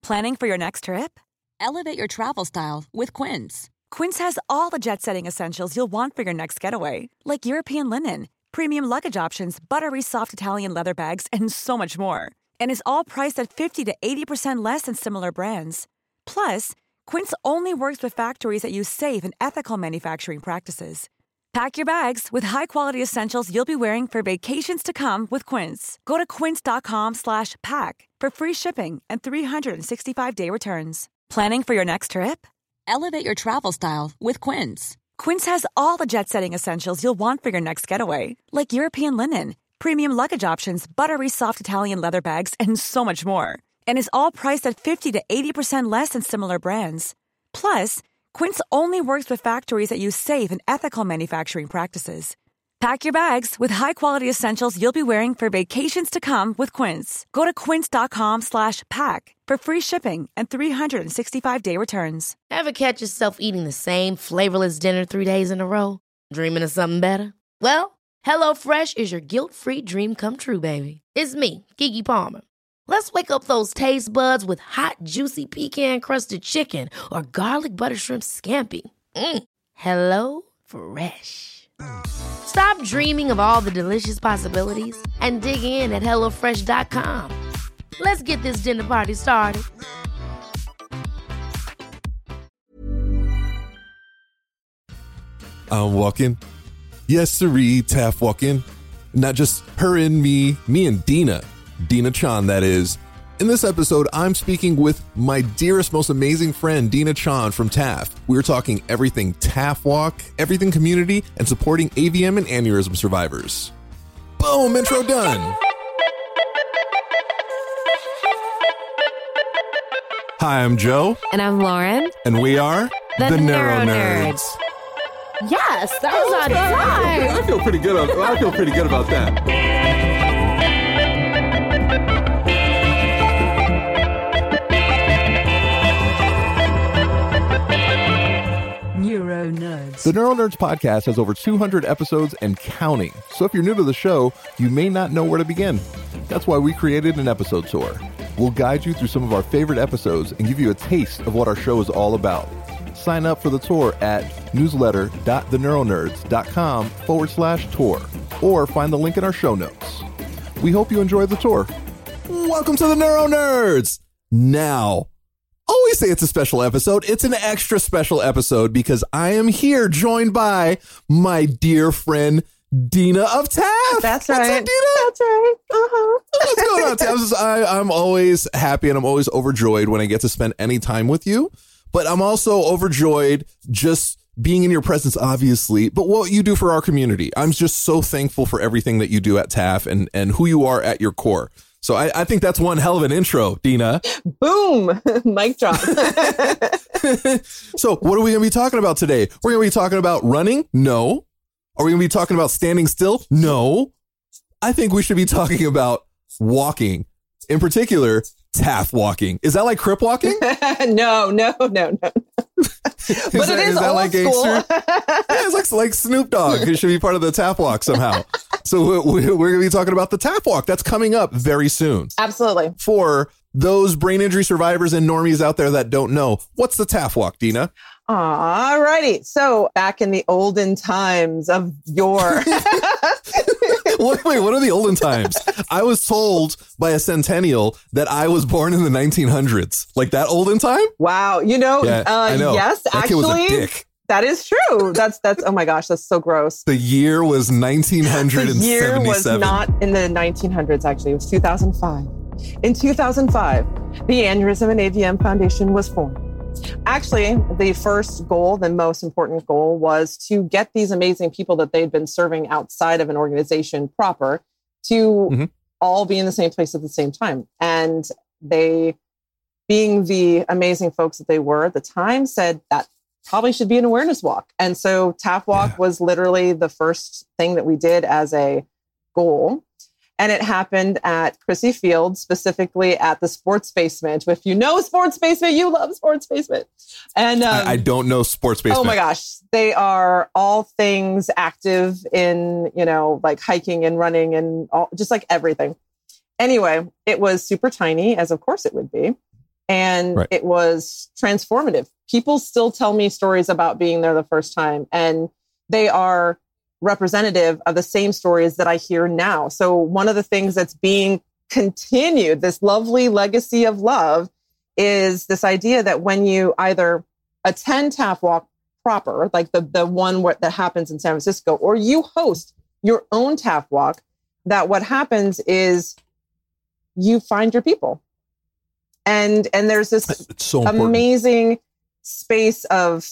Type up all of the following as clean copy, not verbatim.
Planning for your next trip? Elevate your travel style with Quince. Quince has all the jet-setting essentials you'll want for your next getaway, like European linen, premium luggage options, buttery soft Italian leather bags, and so much more. And is all priced at 50 to 80% less than similar brands. Plus, Quince only works with factories that use safe and ethical manufacturing practices. Pack your bags with high-quality essentials you'll be wearing for vacations to come with Quince. Go to quince.com/pack for free shipping and 365-day returns. Planning for your next trip? Elevate your travel style with Quince. Quince has all the jet-setting essentials you'll want for your next getaway, like European linen, premium luggage options, buttery soft Italian leather bags, and so much more. And is all priced at 50 to 80% less than similar brands. Plus, Quince only works with factories that use safe and ethical manufacturing practices. Pack your bags with high-quality essentials you'll be wearing for vacations to come with Quince. Go to quince.com/pack for free shipping and 365-day returns. Ever catch yourself eating the same flavorless dinner 3 days in a row? Dreaming of something better? Well, HelloFresh is your guilt-free dream come true, baby. It's me, Keke Palmer. Let's wake up those taste buds with hot, juicy pecan-crusted chicken or garlic butter shrimp scampi. Hello Fresh. Stop dreaming of all the delicious possibilities and dig in at HelloFresh.com. Let's get this dinner party started. I'm walking. Yes, sirree, Taff walking. Not just her and me and Dina. Dina Chan, that is. In this episode, I'm speaking with my dearest, most amazing friend, Dina Chan from TAF. We're talking everything TAF Walk, everything community, and supporting AVM and aneurysm survivors. Boom, intro done. Hi, I'm Joe. And I'm Lauren. And we are the Neuro Nerds. Yes, that was on time. I feel pretty good about that. Neuro Nerds. The Neuro Nerds podcast has over 200 episodes and counting. So if you're new to the show, you may not know where to begin. That's why we created an episode tour. We'll guide you through some of our favorite episodes and give you a taste of what our show is all about. Sign up for the tour at newsletter.theneuronerds.com/tour or find the link in our show notes. We hope you enjoy the tour. Welcome to the Neuro Nerds! Now, always say it's a special episode. It's an extra special episode because I am here joined by my dear friend, Dina of TAF. That's right. What's up, Dina? That's right. What's going on, TAF? I'm always happy and I'm always overjoyed when I get to spend any time with you. But I'm also overjoyed just being in your presence, obviously, but what you do for our community. I'm just so thankful for everything that you do at TAF and who you are at your core. So I think that's one hell of an intro, Dina. Boom. Mic drop. So what are we going to be talking about today? We're going to be talking about running? No. Are we going to be talking about standing still? No. I think we should be talking about walking. In particular, TAF walking. Is that like crip walking? No. But it is that old like school. Yeah, it's like Snoop Dogg. It should be part of the TAF walk somehow. So we're going to be talking about the TAF walk. That's coming up very soon. Absolutely. For those brain injury survivors and normies out there that don't know, what's the TAF walk, Dina? All righty. So back in the olden times of yore. Wait, what are the olden times? I was told by a centennial that I was born in the 1900s. Like that olden time? Wow. I know. Yes, that actually. kid was a dick. That is true. That's, oh my gosh, that's so gross. The year was 1977. The year was not in the 1900s, actually. It was 2005. In 2005, the Aneurysm and AVM Foundation was formed. Actually, the first goal, the most important goal, was to get these amazing people that they'd been serving outside of an organization proper to all be in the same place at the same time. And they, being the amazing folks that they were at the time, said that probably should be an awareness walk. And so TAF Walk was literally the first thing that we did as a goal. And it happened at Chrissy Field, specifically at the Sports Basement. If you know Sports Basement, you love Sports Basement. And I don't know Sports Basement. Oh my gosh. They are all things active in, like hiking and running and all, just like everything. Anyway, it was super tiny, as of course it would be. And it was transformative. People still tell me stories about being there the first time, and they are representative of the same stories that I hear now. So one of the things that's being continued, this lovely legacy of love, is this idea that when you either attend TAF Walk proper, like the one that happens in San Francisco, or you host your own TAF Walk, that what happens is you find your people. And there's this so amazing space of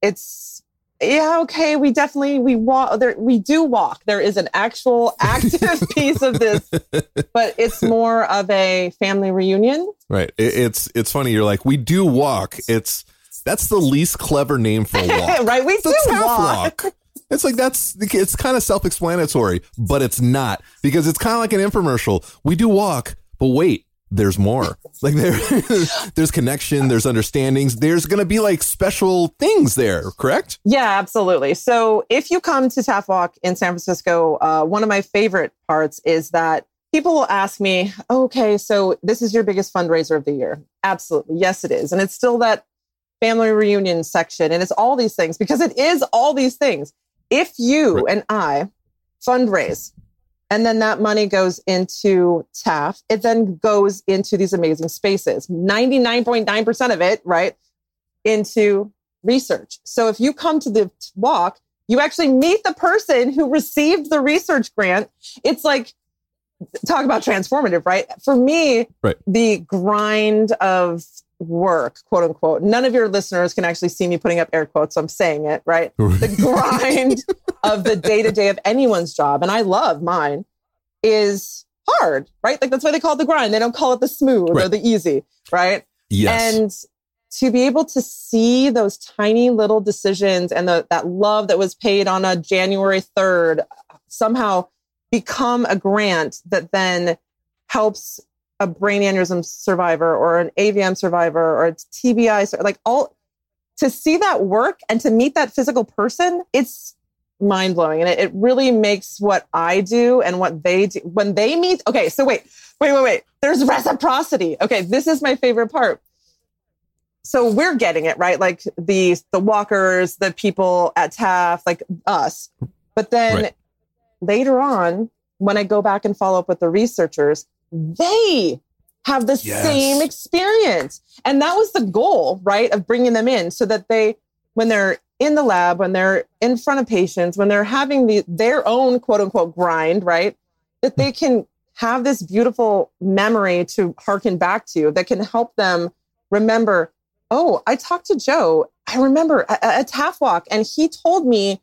we walk there. We do walk. There is an actual active piece of this, but it's more of a family reunion. Right. It's funny. You're like, we do walk. That's the least clever name for a walk. Right. We do walk. It's like, it's kind of self-explanatory, but it's not, because it's kind of like an infomercial. We do walk, but wait, there's more. Like there's connection, there's understandings, there's going to be like special things there, correct? Yeah, absolutely. So if you come to TAF Walk in San Francisco, one of my favorite parts is that people will ask me, okay, so this is your biggest fundraiser of the year. Absolutely. Yes, it is. And it's still that family reunion section. And it's all these things, because it is all these things. If you and I fundraise, and then that money goes into TAF, it then goes into these amazing spaces. 99.9% of it, right, into research. So if you come to the walk, you actually meet the person who received the research grant. It's like, talk about transformative, right? For me, the grind of work, quote unquote, none of your listeners can actually see me putting up air quotes, so I'm saying it, right? The grind of the day-to-day of anyone's job, and I love mine, is hard, right? Like, that's why they call it the grind. They don't call it the smooth or the easy, right? Yes. And to be able to see those tiny little decisions and that love that was paid on a January 3rd somehow become a grant that then helps a brain aneurysm survivor or an AVM survivor or a TBI, like all, to see that work and to meet that physical person, it's mind blowing. And it really makes what I do and what they do when they meet. Okay. So wait. There's reciprocity. Okay. This is my favorite part. So we're getting it, right? Like the walkers, the people at TAF, like us. But then later on, when I go back and follow up with the researchers, they have the same experience. And that was the goal, right, of bringing them in, so that when they're in the lab, when they're in front of patients, when they're having their own quote unquote grind, right, that they can have this beautiful memory to harken back to that can help them remember, oh, I talked to Joe. I remember a TAF Walk, and he told me,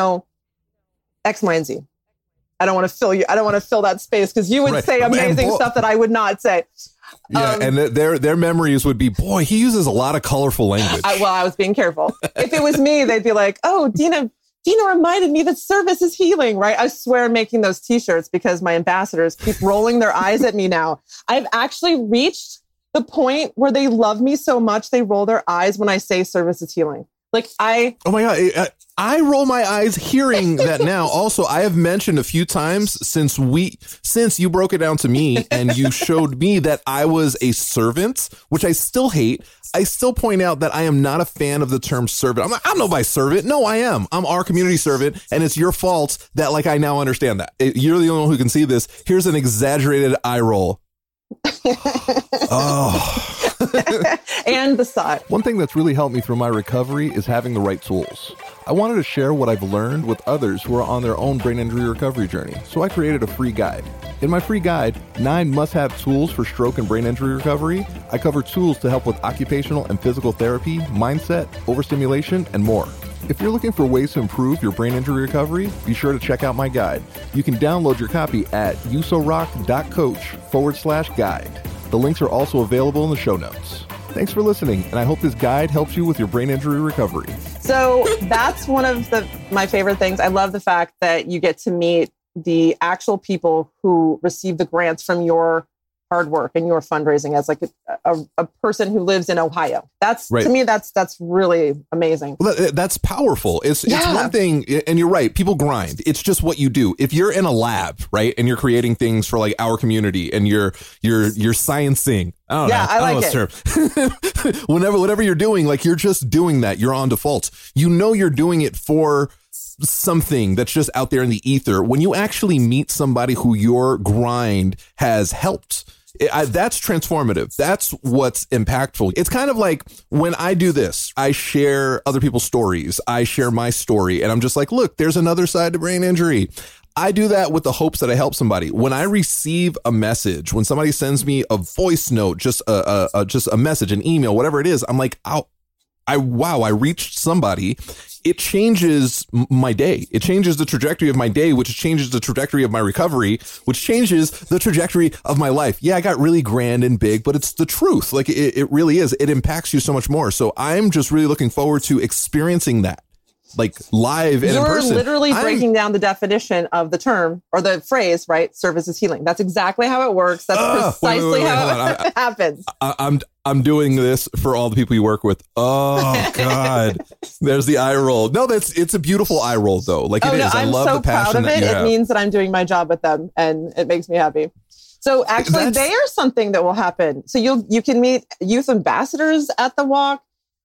X, Y, and Z. I don't want to fill that space, because you would say amazing stuff that I would not say. Yeah, and their memories would be, boy, he uses a lot of colorful language. I was being careful. If it was me, they'd be like, oh, Dina reminded me that service is healing, right? I swear I'm making those T-shirts because my ambassadors keep rolling their eyes at me now. I've actually reached the point where they love me so much they roll their eyes when I say service is healing. Like oh my God, I roll my eyes hearing that now. Also, I have mentioned a few times since you broke it down to me and you showed me that I was a servant, which I still hate. I still point out that I am not a fan of the term servant. I'm nobody's servant. No, I am. I'm our community servant, and it's your fault that I now understand that. You're the only one who can see this. Here's an exaggerated eye roll. Oh. And the side. One thing that's really helped me through my recovery is having the right tools. I wanted to share what I've learned with others who are on their own brain injury recovery journey, so I created a free guide. In my free guide, 9 must-have tools for stroke and brain injury recovery, I cover tools to help with occupational and physical therapy, mindset, overstimulation, and more. If you're looking for ways to improve your brain injury recovery, be sure to check out my guide. You can download your copy at usorock.coach/guide. The links are also available in the show notes. Thanks for listening, and I hope this guide helps you with your brain injury recovery. So that's one of my favorite things. I love the fact that you get to meet the actual people who receive the grants from your hard work and your fundraising as like a person who lives in Ohio. That's right. To me, that's really amazing. Well, that's powerful. It's one thing. And you're right. People grind. It's just what you do. If you're in a lab, right, and you're creating things for like our community and you're sciencing. I don't know. I like it. Whatever you're doing, like you're just doing that. You're on default. You know, you're doing it for something that's just out there in the ether. When you actually meet somebody who your grind has helped, that's transformative. That's what's impactful. It's kind of like when I do this, I share other people's stories. I share my story and I'm just like, look, there's another side to brain injury. I do that with the hopes that I help somebody. When I receive a message, when somebody sends me a voice note, just a message, an email, whatever it is, I'm like, I reached somebody. It changes my day. It changes the trajectory of my day, which changes the trajectory of my recovery, which changes the trajectory of my life. Yeah, I got really grand and big, but it's the truth. Like it really is. It impacts you so much more. So I'm just really looking forward to experiencing that, like live and in person. You're literally breaking down the definition of the term or the phrase, right? Service is healing. That's exactly how it works. That's precisely how it happens. I'm doing this for all the people you work with. Oh God, there's the eye roll. No, it's a beautiful eye roll though. Like it is. I love the passion that you have. It means that I'm doing my job with them and it makes me happy. So actually they are something that will happen. So you can meet youth ambassadors at the walk.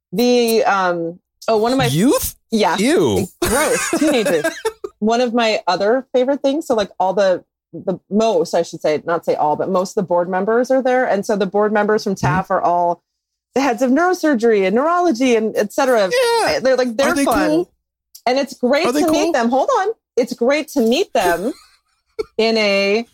One of my youth. Yeah. Ew. Gross. Teenagers. One of my other favorite things. So like all the most, I should say, not say all, but most of the board members are there. And so the board members from TAF are all the heads of neurosurgery and neurology and et cetera. Yeah. They're fun. Cool? And it's great to meet them. Hold on. It's great to meet them in a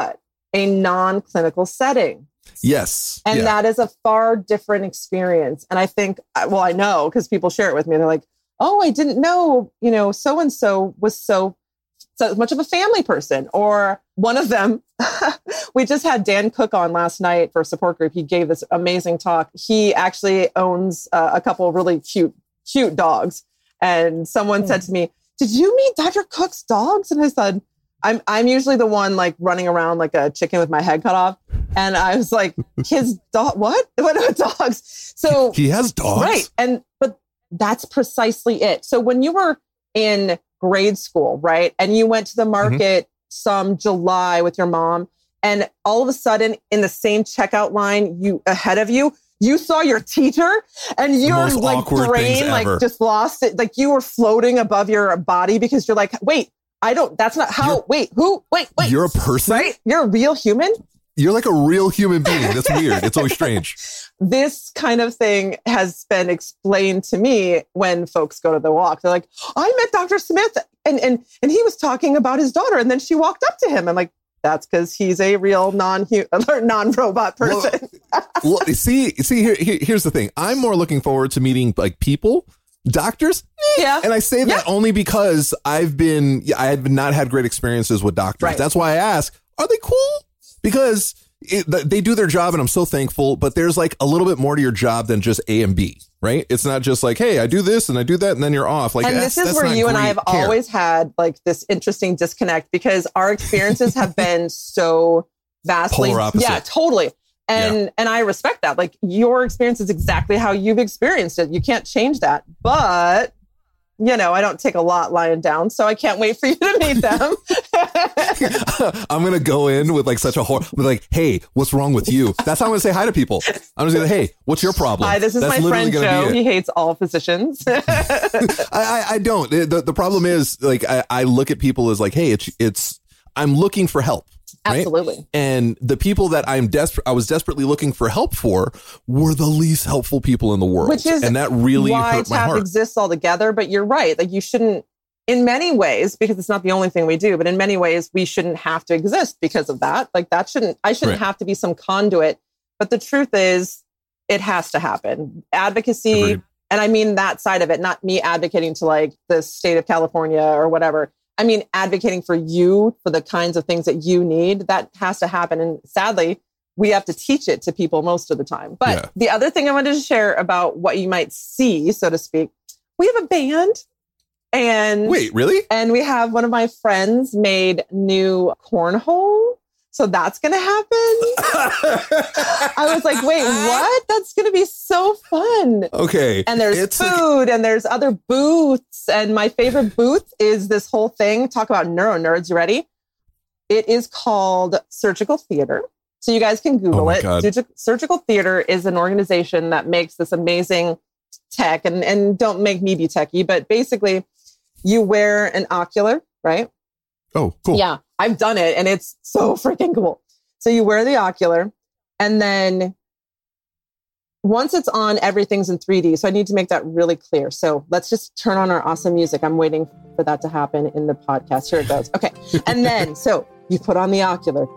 non-clinical setting. Yes. And that is a far different experience. And I think, I know because people share it with me. They're like, oh, I didn't know, so-and-so was so much of a family person. Or one of them, we just had Dan Cook on last night for a support group. He gave this amazing talk. He actually owns a couple of really cute dogs. And someone said to me, did you meet Dr. Cook's dogs? And I said, I'm usually the one like running around like a chicken with my head cut off. And I was like, his dog, what are dogs? So he has dogs. Right. But that's precisely it. So when you were in grade school, right, and you went to the market some July with your mom, and all of a sudden in the same checkout line ahead of you saw your teacher, and your like brain like just lost it. Like you were floating above your body because you're like, wait, that's not how, wait, you're a person, right? You're a real human. You're like a real human being. That's weird. It's always strange. This kind of thing has been explained to me when folks go to the walk. They're like, I met Dr. Smith and he was talking about his daughter. And then she walked up to him. I'm like, that's because he's a real non-robot person. Well, see, here's the thing. I'm more looking forward to meeting like people. Doctors? Yeah. And I say that only because I have not had great experiences with doctors. Right. That's why I ask, are they cool? Because they do their job and I'm so thankful, but there's like a little bit more to your job than just A and B, right? It's not just like, hey, I do this and I do that and then you're off. Like, and this is where you and I have always had like this interesting disconnect because our experiences have been so vastly. Polar opposite. Yeah, totally. And I respect that. Like your experience is exactly how you've experienced it. You can't change that. But I don't take a lot lying down, so I can't wait for you to meet them. I'm going to go in with like such a like, hey, what's wrong with you? That's how I'm going to say hi to people. I'm just going to, hey, what's your problem? Hi, this is my friend Joe. He hates all physicians. I don't. The problem is like, I look at people as like, hey, I'm looking for help. Right? Absolutely. And the people that I was desperately looking for help for were the least helpful people in the world. Which is and that really hurt my heart. TAF exists altogether, but you're right. Like you shouldn't, in many ways, because it's not the only thing we do, but in many ways we shouldn't have to exist because of that. Like I shouldn't have to be some conduit. But the truth is it has to happen. Advocacy. Agreed. And I mean that side of it, not me advocating to like the state of California or whatever. I mean, advocating for you, for the kinds of things that you need, that has to happen. And sadly, we have to teach it to people most of the time. But the other thing I wanted to share about what you might see, so to speak, we have a band. And wait, really? And we have one of my friends made new cornhole So that's going to happen. I was like, wait, what? That's going to be so fun. Okay. And there's food and there's other booths. And my favorite booth is this whole thing. Talk about neuro nerds. You ready? It is called Surgical Theater. So you guys can Google it. Surgical Theater is an organization that makes this amazing tech. And don't make me be techie, but basically you wear an ocular, right? Oh, cool. Yeah, I've done it and it's so freaking cool. So you wear the ocular and then once it's on, everything's in 3D. So I need to make that really clear. So let's just turn on our awesome music. I'm waiting for that to happen in the podcast. Here it goes. Okay. And then, so you put on the ocular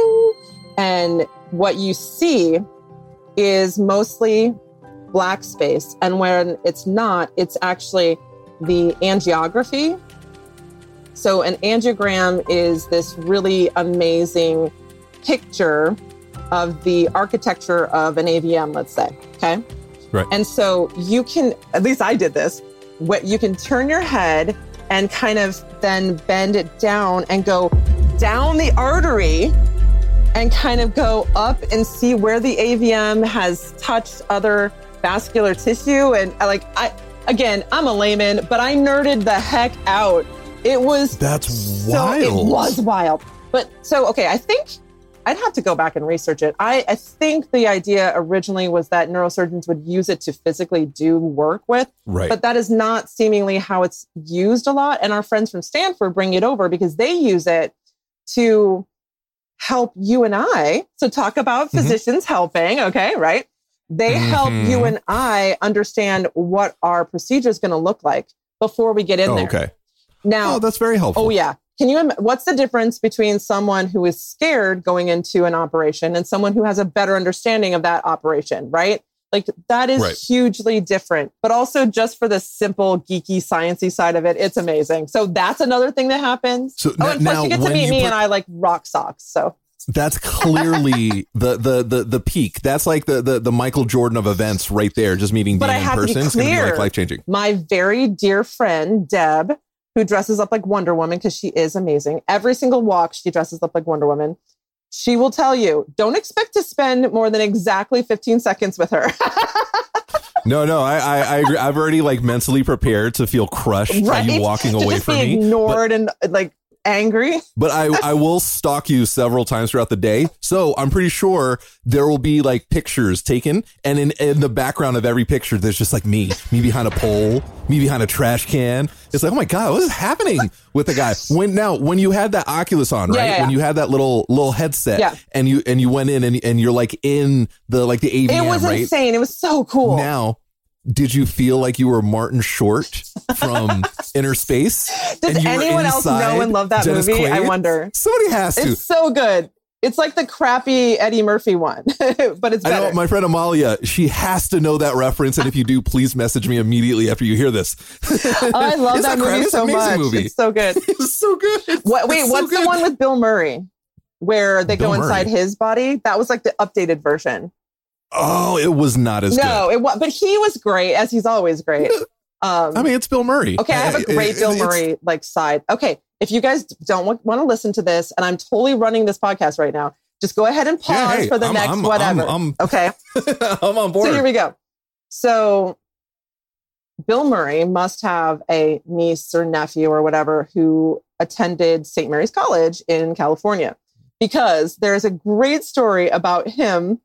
and what you see is mostly black space. And when it's not, it's actually the angiography. So an angiogram is this really amazing picture of the architecture of an AVM, let's say, okay? Right. And so you can, at least I did this, you can turn your head and kind of then bend it down and go down the artery and kind of go up and see where the AVM has touched other vascular tissue. And I'm a layman, but I nerded the heck out. That's wild. It was wild. But so, okay, I think I'd have to go back and research it. I think the idea originally was that neurosurgeons would use it to physically do work with, right? But that is not seemingly how it's used a lot. And our friends from Stanford bring it over because they use it to help you and I. So talk about physicians helping, okay, right? They help you and I understand what our procedure is going to look like before we get in there. Okay. Now, that's very helpful. Oh, yeah. What's the difference between someone who is scared going into an operation and someone who has a better understanding of that operation, right? Like that is hugely different, but also just for the simple geeky sciencey side of it, it's amazing. So that's another thing that happens. So and plus you get to meet me and I like rock socks. So that's clearly the peak. That's like the Michael Jordan of events right there. Just meeting Dean in person is going to be like life-changing. My very dear friend, Deb, who dresses up like Wonder Woman because she is amazing. Every single walk, she dresses up like Wonder Woman. She will tell you, don't expect to spend more than exactly 15 seconds with her. No, I agree. I've already like mentally prepared to feel crushed by you walking away from me. Ignored and like angry. But I will stalk you several times throughout the day. So I'm pretty sure there will be like pictures taken. And in the background of every picture, there's just like me behind a pole, me behind a trash can. It's like, oh my God, what is happening with the guy? When you had that Oculus on, right? Yeah. When you had that little headset and you went in and you're like in the AVM, it was insane. It was so cool. Now, did you feel like you were Martin Short from Inner Space? Does anyone else know and love that movie? Quaid? I wonder. Somebody has to. It's so good. It's like the crappy Eddie Murphy one, but it's better. I know my friend Amalia, she has to know that reference. And if you do, please message me immediately after you hear this. I love that movie so much. Movie. It's so good. It's so good. What's the one with Bill Murray where they go inside his body? That was like the updated version. Oh, it was not as good. No, it was, but he was great, as he's always great. I mean, it's Bill Murray. Okay, I have a great Bill Murray like side. Okay, if you guys don't want to listen to this, and I'm totally running this podcast right now, just go ahead and pause for the next whatever. Okay, I'm on board. So here we go. So Bill Murray must have a niece or nephew or whatever who attended St. Mary's College in California, because there's a great story about him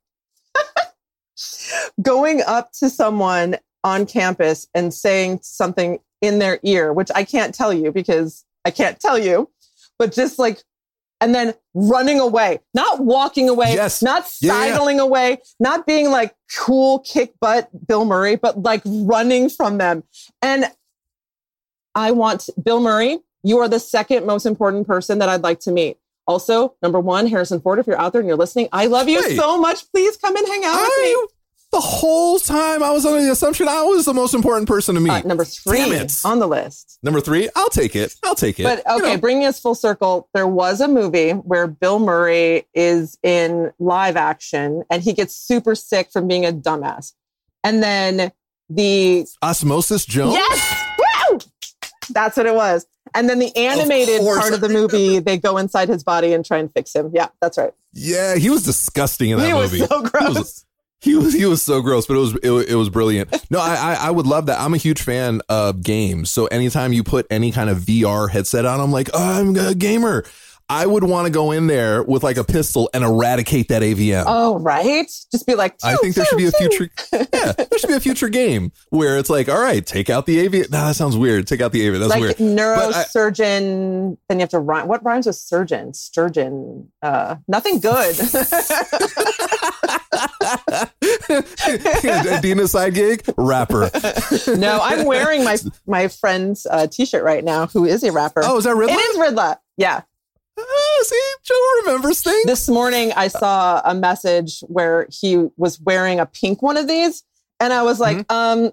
going up to someone on campus and saying something in their ear, which I can't tell you because I can't tell you, but just like, and then running away, not walking away, not sidling away, not being like cool kick butt Bill Murray, but like running from them. And I want Bill Murray. You are the second most important person that I'd like to meet. Also, number one, Harrison Ford, if you're out there and you're listening, I love you so much. Please come and hang out with me. The whole time I was under the assumption I was the most important person to meet. Number 3 on the list. Number 3, I'll take it. But okay, bringing us full circle, there was a movie where Bill Murray is in live action and he gets super sick from being a dumbass. And then the Osmosis Jones? Yes! Woo! That's what it was. And then the animated part of the movie, they go inside his body and try and fix him. Yeah, that's right. Yeah, he was disgusting in that movie. He was so gross. He was so gross, but it was brilliant. No, I would love that. I'm a huge fan of games. So anytime you put any kind of VR headset on, I'm like, oh, I'm a gamer. I would want to go in there with like a pistol and eradicate that AVM. Oh, right. Just be like, I think there should be a future. Yeah, there should be a future game where it's like, all right, take out the AVM. No, that sounds weird. Take out the AVM. That's like weird. Neurosurgeon. Then you have to rhyme. What rhymes with surgeon? Sturgeon. Nothing good. Dina side gig rapper. No, I'm wearing my friend's t-shirt right now, who is a rapper. Oh, is that Ridla? It is Ridla. Yeah. See, Joe remembers things. This morning, I saw a message where he was wearing a pink one of these, and I was like, I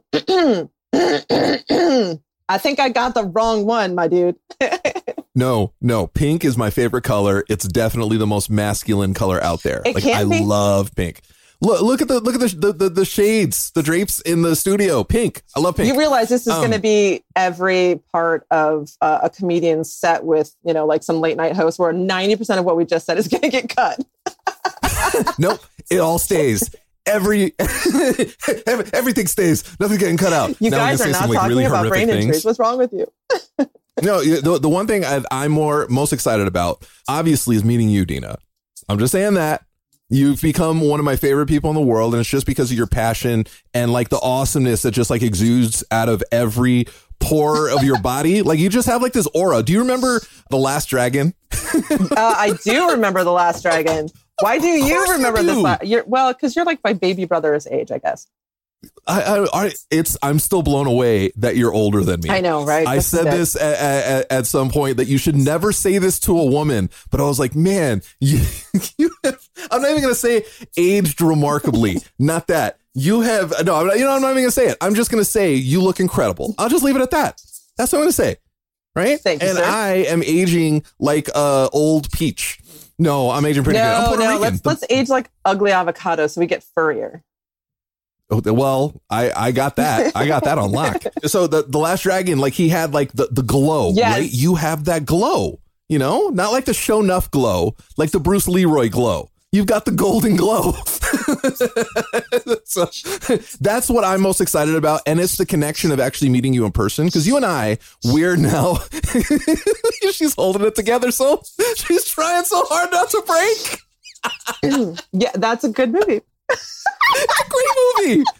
think I got the wrong one, my dude. No, pink is my favorite color. It's definitely the most masculine color out there. I love pink. Look at the shades, the drapes in the studio. Pink. I love pink. You realize this is going to be every part of a comedian's set with, like some late night host where 90% of what we just said is going to get cut. Nope. It all stays. Everything stays. Nothing's getting cut out. You guys are not talking about brain injuries. What's wrong with you? No, the one thing I'm most excited about, obviously, is meeting you, Dina. I'm just saying that. You've become one of my favorite people in the world, and it's just because of your passion and like the awesomeness that just like exudes out of every pore of your body. Like you just have like this aura. Do you remember The Last Dragon? I do remember The Last Dragon. Why do you remember this? Well, because you're like my baby brother's age, I guess. I'm still blown away that you're older than me. I know, right? I said this at some point that you should never say this to a woman, but I was like, man, I'm not even going to say aged remarkably. Not that you have. No, I'm not even going to say it. I'm just going to say you look incredible. I'll just leave it at that. That's what I'm going to say. Right. Thank you, and sir. I am aging like old peach. No, I'm aging pretty good. I'm Puerto Rican. Let's age like ugly avocado so we get furrier. Oh, well, I got that. I got that on lock. So the Last Dragon, like he had like the glow, yes. Right? You have that glow, not like the Show Nuff glow, like the Bruce Leroy glow. You've got the golden glow. So that's what I'm most excited about. And it's the connection of actually meeting you in person. Because you and we're now, she's holding it together. So she's trying so hard not to break. Yeah, that's a good movie. It's a great movie.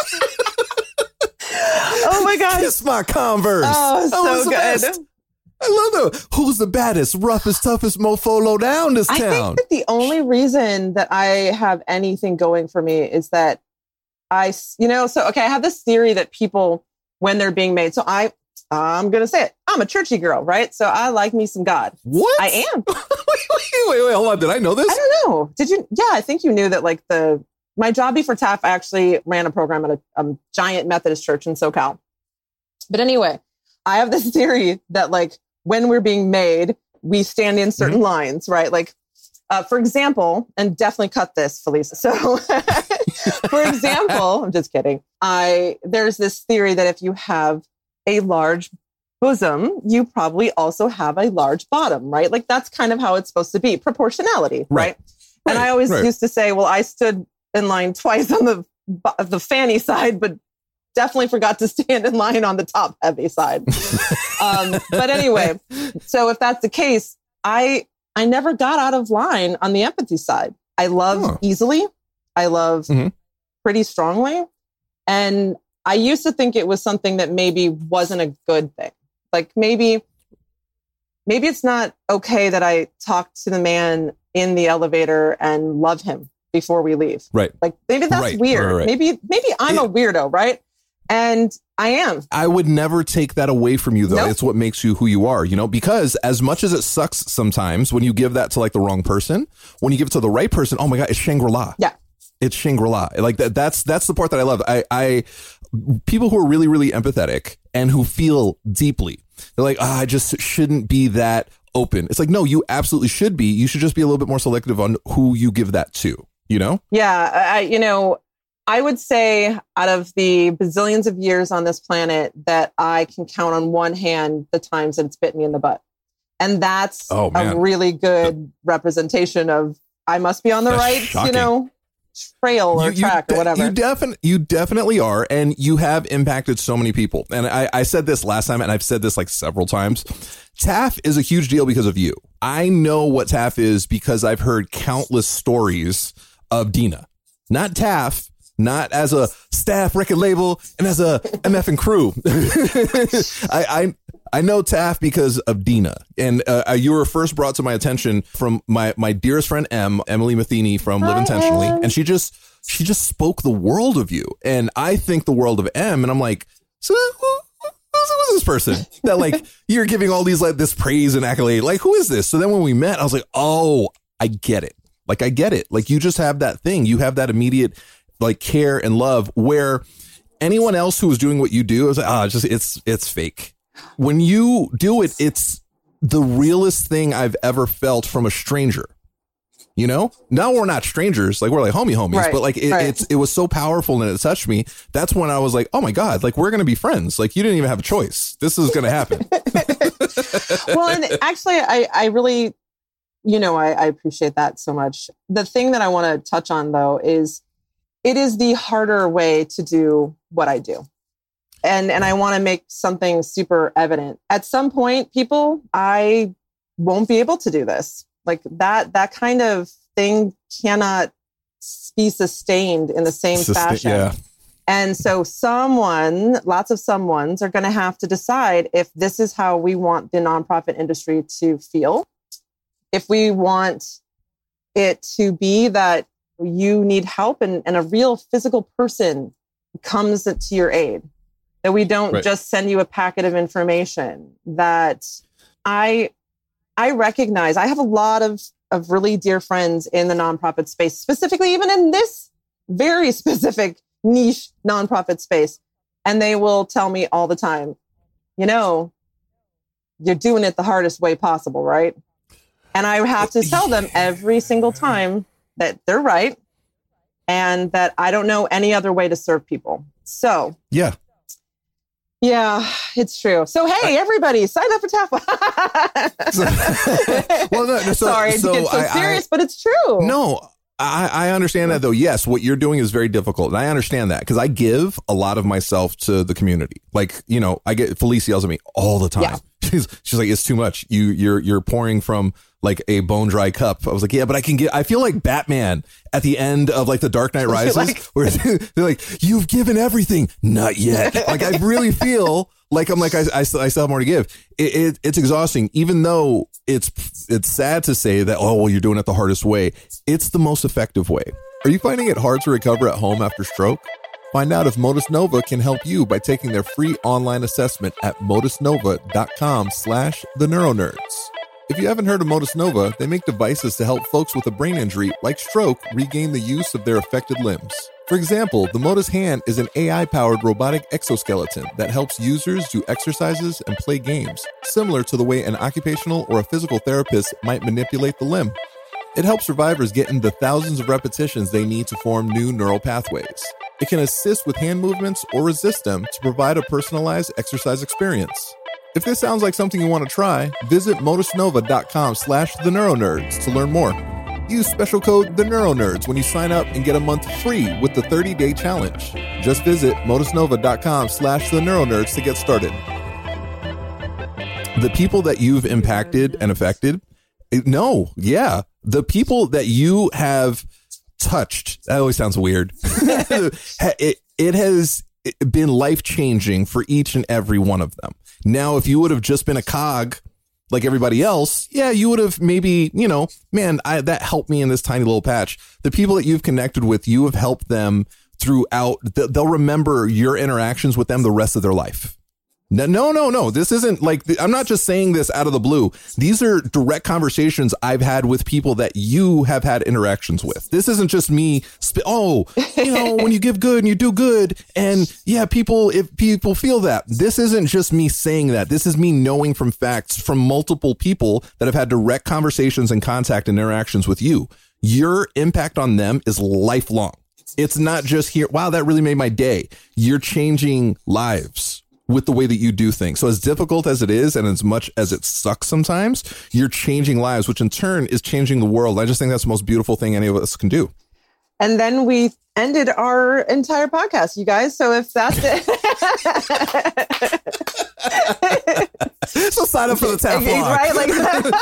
Oh my God. Kiss my Converse. Oh, so good. Best. I love it. Who's the baddest, roughest, toughest mofo low down this town? I think that the only reason that I have anything going for me is that I have this theory that people, when they're being made, so I'm going to say it. I'm a churchy girl, right? So I like me some God. What? I am. Wait, hold on. Did I know this? I don't know. Did you? Yeah, I think you knew that like my job before TAF, I actually ran a program at a giant Methodist church in SoCal. But anyway, I have this theory that like when we're being made, we stand in certain lines, right? Like, for example, and definitely cut this, Felicia. So for example, I'm just kidding. There's this theory that if you have a large bosom, you probably also have a large bottom, right? Like that's kind of how it's supposed to be. Proportionality, right? And I always used to say, well, I stood in line twice on the fanny side, but definitely forgot to stand in line on the top heavy side. But anyway, so if that's the case, I never got out of line on the empathy side. I love easily. I love pretty strongly. And I used to think it was something that maybe wasn't a good thing. Like maybe it's not okay that I talk to the man in the elevator and love him before we leave. Right. Like maybe that's weird. Right. Maybe I'm a weirdo, right? And I am. I would never take that away from you, though. Nope. It's what makes you who you are, because as much as it sucks sometimes when you give that to like the wrong person, when you give it to the right person, oh my God, it's Shangri-La. Yeah. It's Shangri-La. Like that's the part that I love. I people who are really, really empathetic and who feel deeply, they're like, I just shouldn't be that open. It's like, no, you absolutely should be. You should just be a little bit more selective on who you give that to, Yeah. I would say out of the bazillions of years on this planet that I can count on one hand the times that it's bit me in the butt. And that's a really good representation of I must be on the right, trail or track or whatever. You definitely are. And you have impacted so many people. And I said this last time, and I've said this like several times. TAF is a huge deal because of you. I know what TAF is because I've heard countless stories of Dina. Not TAF, not as a staff record label and as a MF and crew. I know TAF because of Dina. And you were first brought to my attention from my dearest friend, Emily Matheny from Live Intentionally. And she just spoke the world of you. And I think the world of M. And I'm like, so who's this person that like you're giving all these like this praise and accolade? Like, who is this? So then when we met, I was like, oh, I get it. Like, I get it. Like, you just have that thing. You have that immediate like care and love where anyone else who was doing what you do is like, it's fake. When you do it, it's the realest thing I've ever felt from a stranger. You know, now we're not strangers, like we're like homies, right, but like it was so powerful and it touched me. That's when I was like, oh my God, like we're going to be friends. Like you didn't even have a choice. This is going to happen. Well, and actually, I really, I appreciate that so much. The thing that I want to touch on, though, is it is the harder way to do what I do. And I want to make something super evident. At some point, I won't be able to do this. Like that kind of thing cannot be sustained in the same fashion. Yeah. And so lots of someones are going to have to decide if this is how we want the nonprofit industry to feel. If we want it to be that you need help and a real physical person comes to your aid, that we don't just send you a packet of information, that I recognize I have a lot of really dear friends in the nonprofit space, specifically even in this very specific niche nonprofit space. And they will tell me all the time, you're doing it the hardest way possible, right? And I have to tell them every single time that they're right and that I don't know any other way to serve people. So, yeah, it's true. So, hey, everybody, sign up for TAF. Sorry to get so serious, but it's true. No, I understand that, though. Yes, what you're doing is very difficult. And I understand that because I give a lot of myself to the community. Like, Felice yells at me all the time. Yeah. She's like, it's too much. You're pouring from like a bone dry cup. I was like, yeah, but I feel like Batman at the end of like The Dark Knight Rises, where they're like, you've given everything. Not yet. Like, I really feel like I still have more to give. It's exhausting, even though it's sad to say that, oh, well, you're doing it the hardest way. It's the most effective way. Are you finding it hard to recover at home after stroke? Find out if Modus Nova can help you by taking their free online assessment at modusnova.com/theneuronerds. If you haven't heard of Modus Nova, they make devices to help folks with a brain injury like stroke regain the use of their affected limbs. For example, the Modus Hand is an AI-powered robotic exoskeleton that helps users do exercises and play games, similar to the way an occupational or a physical therapist might manipulate the limb. It helps survivors get into thousands of repetitions they need to form new neural pathways. It can assist with hand movements or resist them to provide a personalized exercise experience. If this sounds like something you want to try, visit modusnova.com/theneuronerds to learn more. Use special code THENeuroNerds when you sign up and get a month free with the 30-day challenge. Just visit modusnova.com/theneuronerds to get started. The people that you've impacted and affected, the people that you have touched, that always sounds weird. It has been life-changing for each and every one of them. Now, if you would have just been a cog like everybody else, you would have maybe, that helped me in this tiny little patch. The people that you've connected with, you have helped them throughout. They'll remember your interactions with them the rest of their life. No. This isn't like, I'm not just saying this out of the blue. These are direct conversations I've had with people that you have had interactions with. This isn't just me. When you give good and you do good. And if people feel that. This isn't just me saying that. This is me knowing from facts from multiple people that have had direct conversations and contact and interactions with you. Your impact on them is lifelong. It's not just here. Wow, that really made my day. You're changing lives with the way that you do things. So as difficult as it is, and as much as it sucks sometimes, you're changing lives, which in turn is changing the world. I just think that's the most beautiful thing any of us can do. And then we ended our entire podcast, you guys. So if that's it. So sign up for the tap walk. Right? Like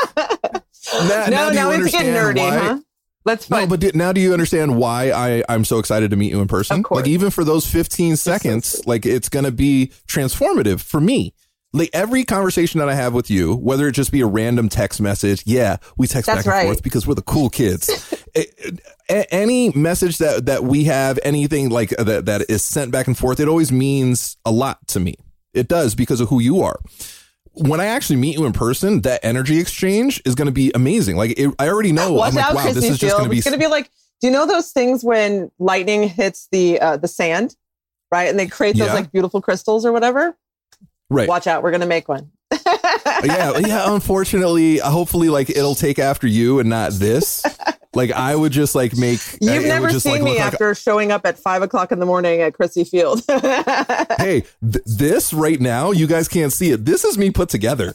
now we have to get nerdy, huh? Let's find. No, but now do you understand why I'm so excited to meet you in person? Of course. Like even for those 15 seconds, like it's going to be transformative for me. Like every conversation that I have with you, whether it just be a random text message. Yeah, we text back and forth because we're the cool kids. Any message that we have, anything like that is sent back and forth, it always means a lot to me. It does because of who you are. When I actually meet you in person, that energy exchange is going to be amazing. Like I already know. Watch I'm like, out, wow, Chrissy this is just going to be. It's going to be like, do you know those things when lightning hits the sand, right? And they create those like beautiful crystals or whatever. Right. Watch out. We're going to make one. Yeah. Unfortunately, hopefully, like it'll take after you and not this. Like I would just like make. You've never seen me after showing up at 5 o'clock in the morning at Chrissy Field. Hey, this right now, you guys can't see it. This is me put together.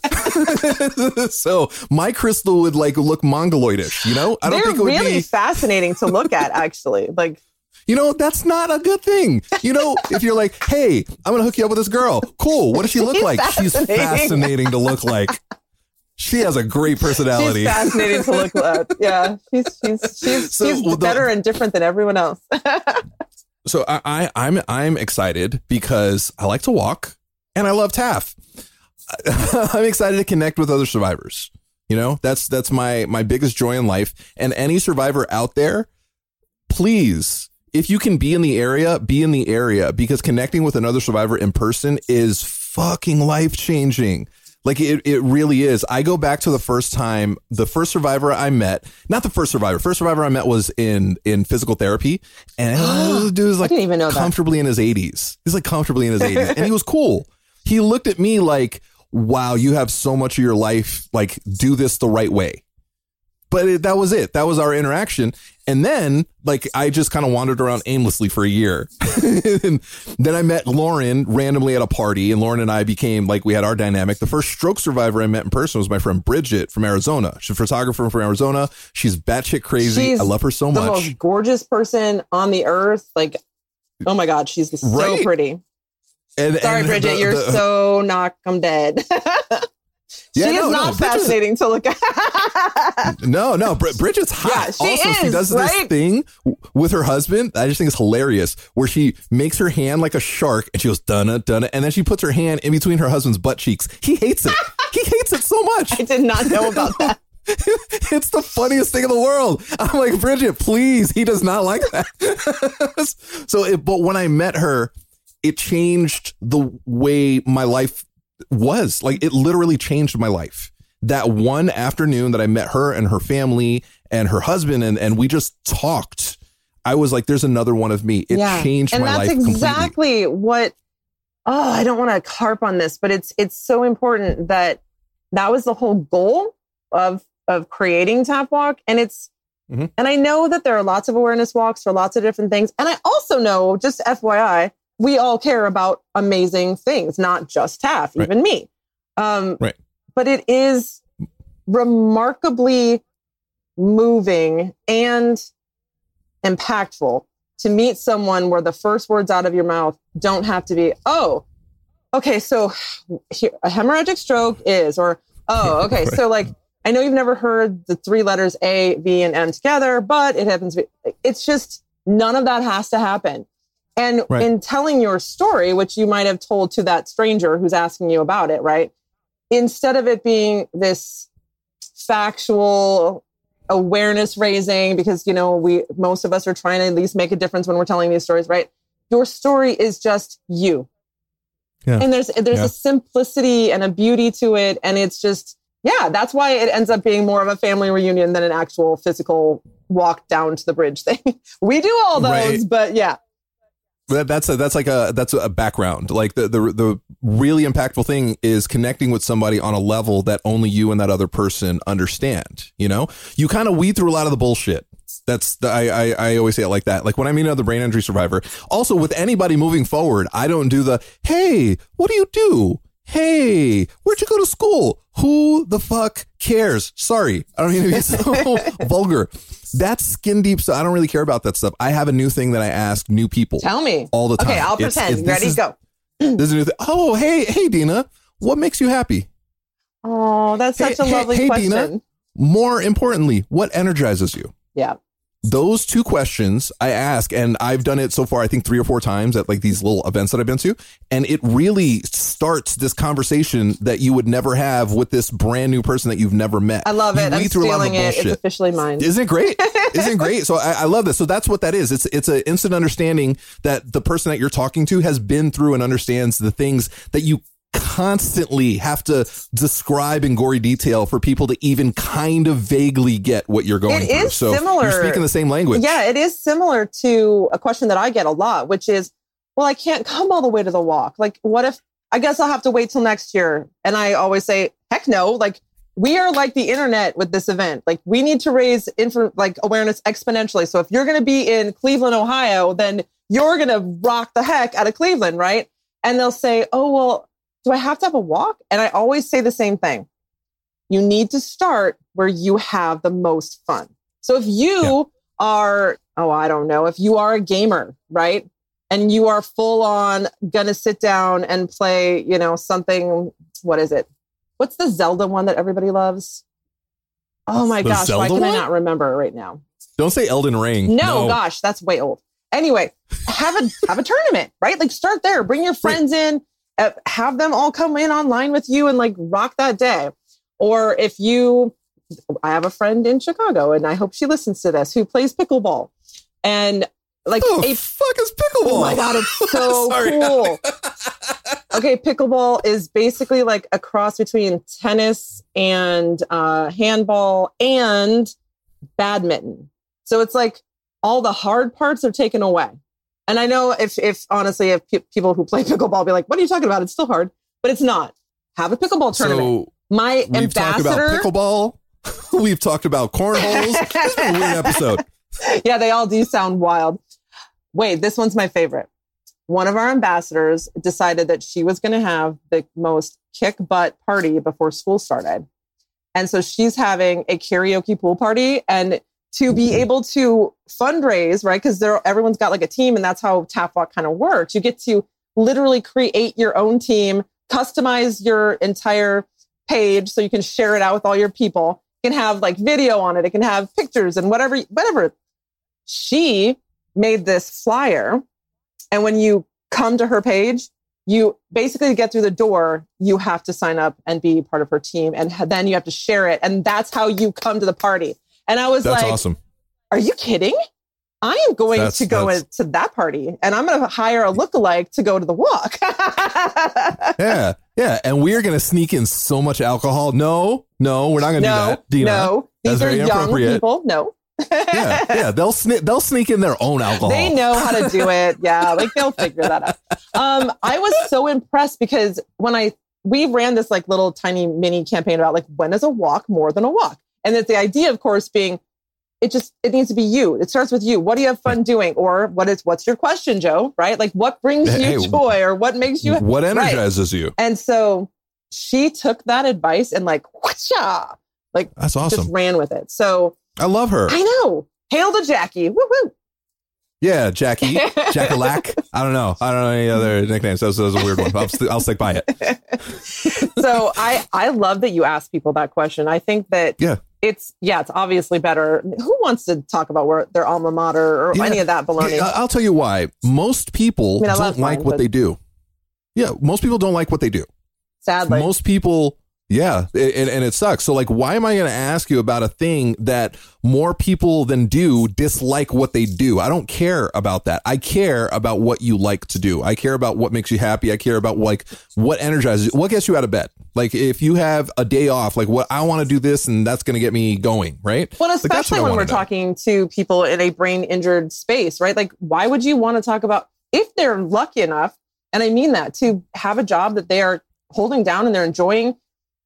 So my crystal would like look mongoloidish, you know? I don't think it would really be fascinating to look at, actually. Like, you know, that's not a good thing. You know, if you're like, hey, I'm going to hook you up with this girl. Cool. What does she look like? She's fascinating to look like. She has a great personality. She's fascinating to look at. Yeah. She's better and different than everyone else. So I'm excited because I like to walk and I love TAF. I'm excited to connect with other survivors. You know, that's my biggest joy in life. And any survivor out there, please, if you can be in the area, because connecting with another survivor in person is fucking life changing. Like it really is. I go back to the first survivor I met, not the first survivor I met was in physical therapy. And the dude was like comfortably in his 80s. He's like comfortably in his 80s and he was cool. He looked at me like, wow, you have so much of your life. Like do this the right way. But that was it. That was our interaction. And then like I just kind of wandered around aimlessly for a year. And then I met Lauren randomly at a party and Lauren and I became like we had our dynamic. The first stroke survivor I met in person was my friend Bridget from Arizona. She's a photographer from Arizona. She's batshit crazy. I love her so much. The most gorgeous person on the earth. Like, oh my God, she's so pretty. Sorry, Bridget, you're so knock 'em dead. She is not fascinating to look at. No, Bridget's hot. Yeah, she does this thing with her husband. I just think it's hilarious where she makes her hand like a shark and she goes, dunna, dunna. And then she puts her hand in between her husband's butt cheeks. He hates it. He hates it so much. I did not know about that. It's the funniest thing in the world. I'm like, Bridget, please. He does not like that. But when I met her, it changed the way my life was. Like it literally changed my life. That one afternoon that I met her and her family and her husband and we just talked, I was like, there's another one of me. It changed my life completely. And that's exactly what, I don't want to harp on this, but it's so important that was the whole goal of creating Tap Walk. And and I know that there are lots of awareness walks for lots of different things. And I also know, just FYI, we all care about amazing things, not just TAF, even me. But it is remarkably moving and impactful to meet someone where the first words out of your mouth don't have to be, oh, okay, so here, a hemorrhagic stroke is, or, oh, okay, so like, I know you've never heard the 3 letters A, V, and M together, but it happens. It's just, none of that has to happen. And in telling your story, which you might have told to that stranger who's asking you about it, right? Instead of it being this factual awareness raising, because, you know, most of us are trying to at least make a difference when we're telling these stories, right? Your story is just you. Yeah. And there's a simplicity and a beauty to it. And it's just, that's why it ends up being more of a family reunion than an actual physical walk down to the bridge thing. We do all those, but yeah. That's a background. Like the really impactful thing is connecting with somebody on a level that only you and that other person understand. You know, you kind of weed through a lot of the bullshit. I always say it like that. Like when I meet another brain injury survivor, also with anybody moving forward, I don't do the, hey, what do you do? Hey, where'd you go to school? Who the fuck cares? Sorry, I don't mean to be so vulgar. That's skin deep, so I don't really care about that stuff. I have a new thing that I ask new people. Tell me. All the time. Okay, I'll pretend. Ready, go. There's a new thing. Oh, hey, Dina, what makes you happy? Oh, that's such a lovely question. Dina, more importantly, what energizes you? Yeah. Those two questions I ask, and I've done it so far, I think 3 or 4 times at like these little events that I've been to. And it really starts this conversation that you would never have with this brand new person that you've never met. I love it. I'm stealing it. It's officially mine. Isn't it great? Isn't it great? So I love this. So that's what that is. It's an instant understanding that the person that you're talking to has been through and understands the things that you constantly have to describe in gory detail for people to even kind of vaguely get what you're going through. So similar. You're speaking the same language. Yeah, it is similar to a question that I get a lot, which is, well, I can't come all the way to the walk. Like, what if, I guess I'll have to wait till next year. And I always say, heck no. Like, we are like the internet with this event. Like, we need to raise awareness exponentially. So if you're going to be in Cleveland, Ohio, then you're going to rock the heck out of Cleveland, right? And they'll say, oh, well, do I have to have a walk? And I always say the same thing. You need to start where you have the most fun. So if you are, I don't know, if you are a gamer, right? And you are full on going to sit down and play, something, what is it? What's the Zelda one that everybody loves? Oh my gosh, why can I not remember right now? Don't say Elden Ring. No, gosh, that's way old. Anyway, have a tournament, right? Like start there, bring your friends in. Have them all come in online with you and like rock that day. Or if I have a friend in Chicago and I hope she listens to this who plays pickleball and like fuck is pickleball? Oh my God, it's so cool. Okay. Pickleball is basically like a cross between tennis and handball and badminton. So it's like all the hard parts are taken away. And I know if people who play pickleball be like, what are you talking about? It's still hard, but it's not. Have a pickleball tournament. So we've talked about pickleball. We've talked about cornholes. It's been a weird episode. Yeah, they all do sound wild. Wait, this one's my favorite. One of our ambassadors decided that she was going to have the most kick butt party before school started. And so she's having a karaoke pool party and to be able to fundraise, right? Because everyone's got like a team and that's how TAFWalk kind of works. You get to literally create your own team, customize your entire page so you can share it out with all your people. You can have like video on it. It can have pictures and whatever. She made this flyer. And when you come to her page, you basically get through the door, you have to sign up and be part of her team. And then you have to share it. And that's how you come to the party. And I was That's awesome. Are you kidding? I am going to go to that party and I'm going to hire a lookalike to go to the walk. Yeah. And we're going to sneak in so much alcohol. No, we're not going to do that. Dina, no, these are young people. No. Yeah. They'll sneak in their own alcohol. They know how to do it. Yeah. Like they'll figure that out. I was so impressed because we ran this like little tiny mini campaign about like, when is a walk more than a walk? And that the idea, of course, being it needs to be you. It starts with you. What do you have fun doing? Or what's your question, Joe? Right? Like what brings you joy or what makes you, what energizes you? And so she took that advice and like, whatcha, like that's awesome. Just ran with it. So I love her. I know. Hail to Jackie. Woo woo. Yeah, Jackie, Jackalack. I don't know any other nicknames. That was a weird one. I'll stick by it. So I love that you ask people that question. I think that it's obviously better. Who wants to talk about their alma mater or any of that baloney? I'll tell you why. Most people don't like what they do. Yeah, most people don't like what they do. Sadly. Most people, and it sucks. So like, why am I going to ask you about a thing that more people than do dislike what they do? I don't care about that. I care about what you like to do. I care about what makes you happy. I care about like what energizes you, what gets you out of bed. Like if you have a day off, like what I want to do this and that's going to get me going. Right. Well, especially when we're talking to people in a brain injured space, right? Like why would you want to talk about if they're lucky enough? And I mean that to have a job that they are holding down and they're enjoying.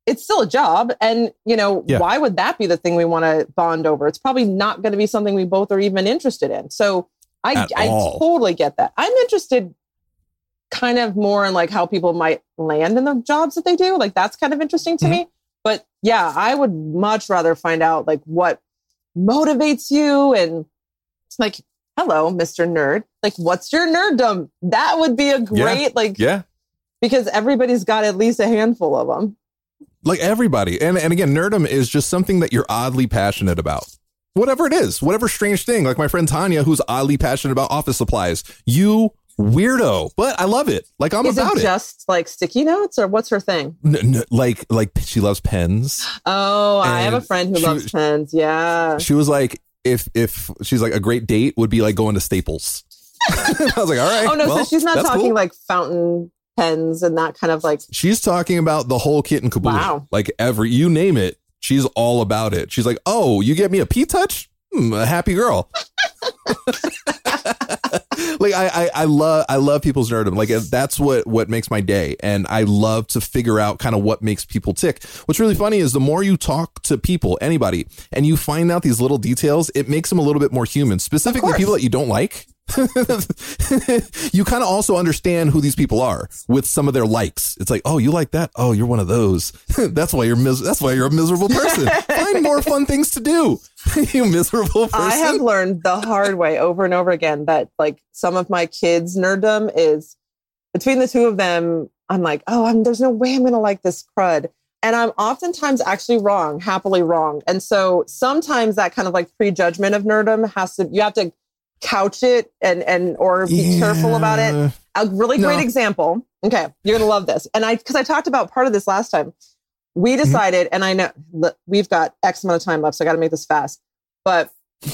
it's still a job. And, why would that be the thing we want to bond over? It's probably not going to be something we both are even interested in. So I totally get that. I'm interested kind of more in like how people might land in the jobs that they do. Like that's kind of interesting to me. But yeah, I would much rather find out like what motivates you. And it's like, hello, Mr. Nerd. Like, what's your nerddom? That would be a great, because everybody's got at least a handful of them. Like everybody. And again, nerddom is just something that you're oddly passionate about. Whatever it is, whatever strange thing, like my friend Tanya, who's oddly passionate about office supplies. You weirdo, but I love it. Like I'm about it. Is it just like sticky notes or what's her thing? Like she loves pens. Oh, I have a friend who loves pens. Yeah. She was like, if she's like a great date would be like going to Staples. I was like, all right. Oh no, so she's not talking like fountain pens and that kind of like. She's talking about the whole kit and caboodle. Wow. Like you name it, she's all about it. She's like, oh, you get me a P-Touch? A happy girl. Like I love people's nerdom. Like that's what makes my day. And I love to figure out kind of what makes people tick. What's really funny is the more you talk to people, anybody, and you find out these little details, it makes them a little bit more human, specifically people that you don't like. You kind of also understand who these people are with some of their likes. It's like, oh, you like that? Oh, you're one of those. That's why you're a miserable person. Find more fun things to do. You miserable person. I have learned the hard way over and over again that like some of my kids' nerddom is between the two of them. I'm like, there's no way I'm going to like this crud. And I'm oftentimes actually wrong, happily wrong. And so sometimes that kind of like prejudgment of nerddom you have to couch it or be careful about it. A really great example. Okay. You're going to love this. And because I talked about part of this last time, we decided, and I know we've got X amount of time left, so I got to make this fast, but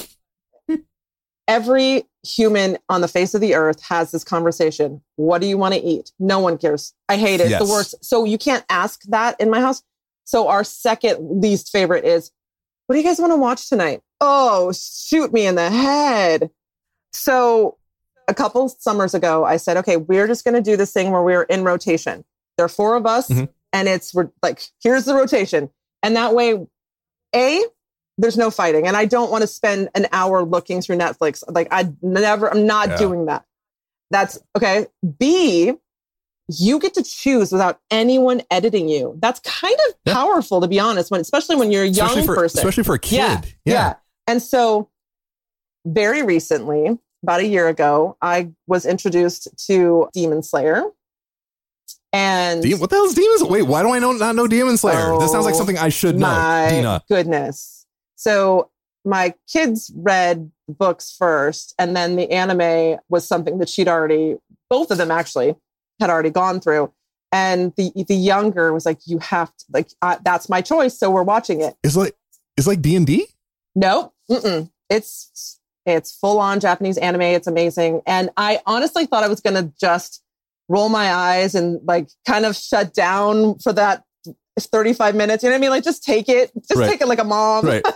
every human on the face of the earth has this conversation. What do you want to eat? No one cares. I hate it. Yes. The worst. So you can't ask that in my house. So our second least favorite is, what do you guys want to watch tonight? Oh, shoot me in the head. So a couple summers ago, I said, okay, we're just going to do this thing where we're in rotation. There are 4 of us and we're like, here's the rotation. And that way, there's no fighting. And I don't want to spend an hour looking through Netflix. Like I'm not doing that. That's okay. B, you get to choose without anyone editing you. That's kind of powerful, to be honest, especially when you're a young person. Especially for a kid. Yeah. And so very recently, about a year ago, I was introduced to Demon Slayer. And what the hell is Demon Slayer? Wait, why do I not know Demon Slayer? This sounds like something I should know. My goodness. So my kids read books first, and then the anime was something that both of them actually had already gone through. And the younger was like, you have to, that's my choice. So we're watching it. It's like D&D? No, it's full on Japanese anime. It's amazing. And I honestly thought I was going to just roll my eyes and like kind of shut down for that 35 minutes. You know what I mean? Like just take it like a mom. Right.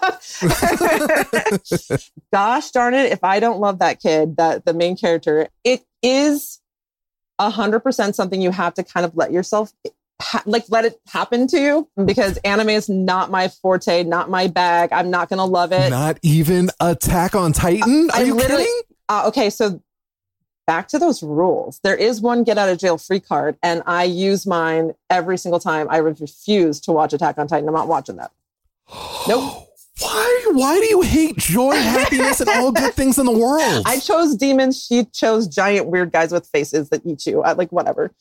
Gosh darn it. If I don't love that kid, the main character, it is 100% something you have to kind of let yourself let it happen to you, because anime is not my forte, not my bag. I'm not going to love it. Not even Attack on Titan? Are you kidding? Okay, so back to those rules. There is one get out of jail free card, and I use mine every single time. I refuse to watch Attack on Titan. I'm not watching that. Nope. Why do you hate joy, happiness, and all good things in the world? I chose demons. She chose giant weird guys with faces that eat you. Like whatever.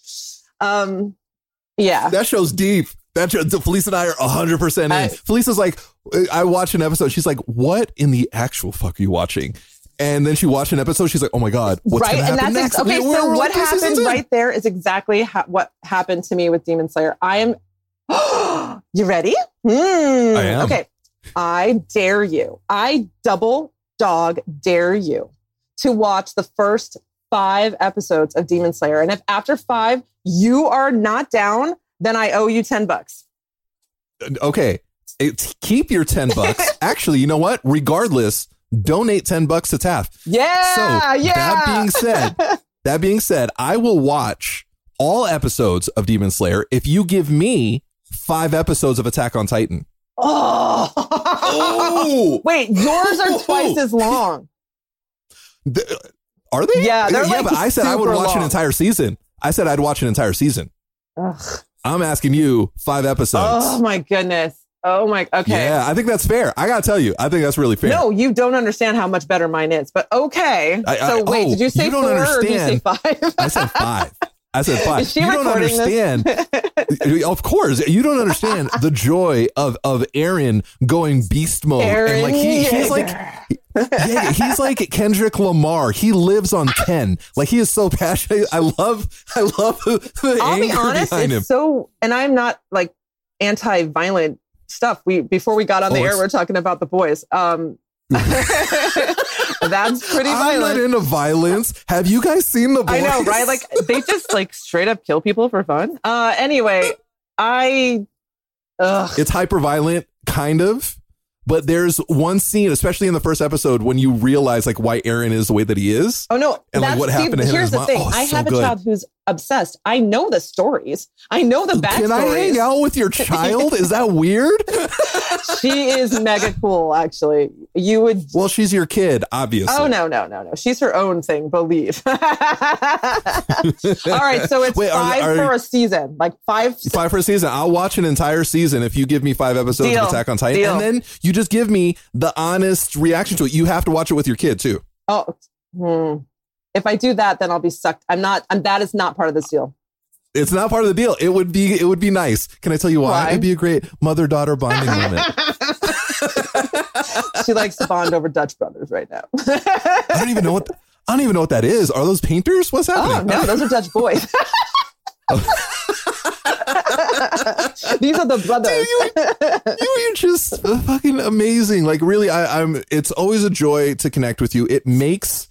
Yeah. That show's deep. Felice and I are 100% in. Felice's like, I watch an episode. She's like, what in the actual fuck are you watching? And then she watched an episode. She's like, oh my God, what's going to happen next? Okay, so what happened right there is exactly what happened to me with Demon Slayer. I am, you ready? I am. Okay. I dare you. I double dog dare you to watch the first 5 episodes of Demon Slayer. And if after 5 you are not down, then I owe you $10. Okay. Keep your $10. Actually, you know what? Regardless, donate $10 to Taff. Yeah. So that being said, I will watch all episodes of Demon Slayer if you give me 5 episodes of Attack on Titan. Oh, wait, yours are twice as long. Are they? Yeah, they're but I said I would watch an entire season. I said I'd watch an entire season. Ugh. I'm asking you 5 episodes. Oh my goodness. Oh my. Okay. Yeah, I think that's fair. I gotta tell you, I think that's really fair. No, you don't understand how much better mine is. But okay. Wait, did you say 4 or did you say 5? I said 5. I said 5. Is she you don't understand. Of course, you don't understand the joy of Eren going beast mode. Eren, and like he's like. Yeah, he's like Kendrick Lamar. He lives on 10. Like he is so passionate. I love the I'll anger be honest, behind him. it's so, and I'm not like anti-violent stuff. Before we got on the air, we're talking about The Boys. That's pretty violent. I'm not into violence. Have you guys seen The Boys? I know, right? Like they just like straight up kill people for fun. Anyway, it's hyper violent, kind of. But there's one scene, especially in the first episode, when you realize like why Eren is the way that he is. Oh no! And like what happened to him. Here's the thing: I have a child who's obsessed. I know the stories. I know the backstories. Can I hang out with your child? Is that weird? She is mega cool, actually. You would. Well, she's your kid, obviously. Oh no! She's her own thing. Believe. All right, so it's 5 for a season, like 5. 5 for a season. I'll watch an entire season if you give me 5 episodes of Attack on Titan, and then you just give me the honest reaction to it. You have to watch it with your kid too. Oh, if I do that, then I'll be sucked. That is not part of this deal. It's not part of the deal. It would be nice. Can I tell you why? It'd be a great mother-daughter bonding moment. She likes to bond over Dutch Brothers right now. I don't even know what that is. Are those painters? What's happening? Oh no, those are Dutch boys. These are the brothers. You're just fucking amazing. Like really, it's always a joy to connect with you. It makes